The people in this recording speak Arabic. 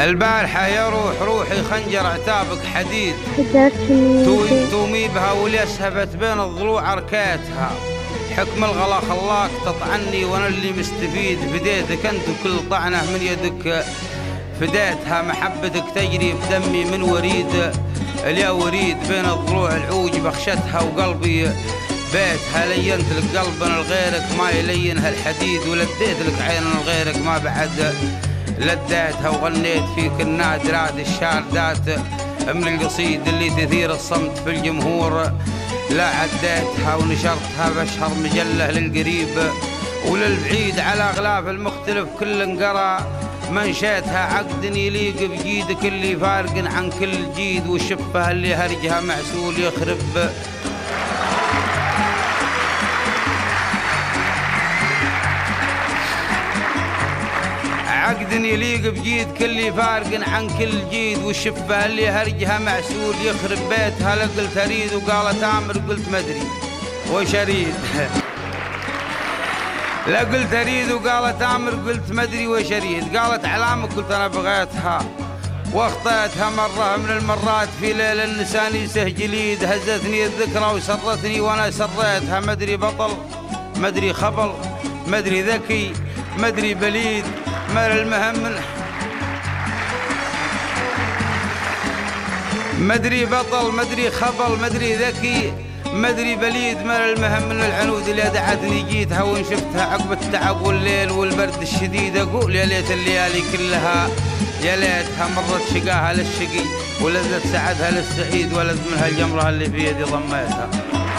البارحة يا روحي خنجر عتابك حديد، تومي بها وليسهبت بين الضلوع أركاتها. حكم الغلا خلاك تطعني وانا اللي مستفيد، فديتك انت وكل طعنة من يدك فديتها. محبتك تجري بدمي من وريد اليا وريد، بين الضلوع العوج بخشتها وقلبي بيتها. لينت لك قلبنا لغيرك ما يلينها الحديد، ولديت لك عينا لغيرك ما بعد لديتها. وغنيت فيك النادرات الشاردات من القصيد اللي تثير الصمت في الجمهور. لا عديتها ونشرتها بشهر مجلة للقريب وللبعيد، على غلاف المختلف كل انقرى منشيتها. عقد يليق بجيدك اللي فارق عن كل جيد، والشفة اللي هرجها معسول يخرب. عقد يليق بجيد كل فارق عن كل جيد، والشفة اللي هرجها معسول يخرب بيتها. لا قلت اريد وقالت امر قلت مدري وشريد لا قلت اريد وقالت امر قلت مدري وشريد. قالت علامك قلت انا بغيتها واخطيتها مرة من المرات في ليل النساني سهجليد. هزتني الذكرى وسرتني وانا سريتها. مدري بطل مدري خبل مدري ذكي مدري بليد، مر المهم مدري بطل مدري خبل مدري ذكي مدري بليد. مر المهم من العنود اللي دعتني جيتها وان شفتها عقب التعب والليل والبرد الشديد. اقول يا ليت الليالي كلها يا ليتها مرت شقاها للشقي ولذت سعدها للسعيد، ولد منها الجمرة اللي في يدي ضميتها.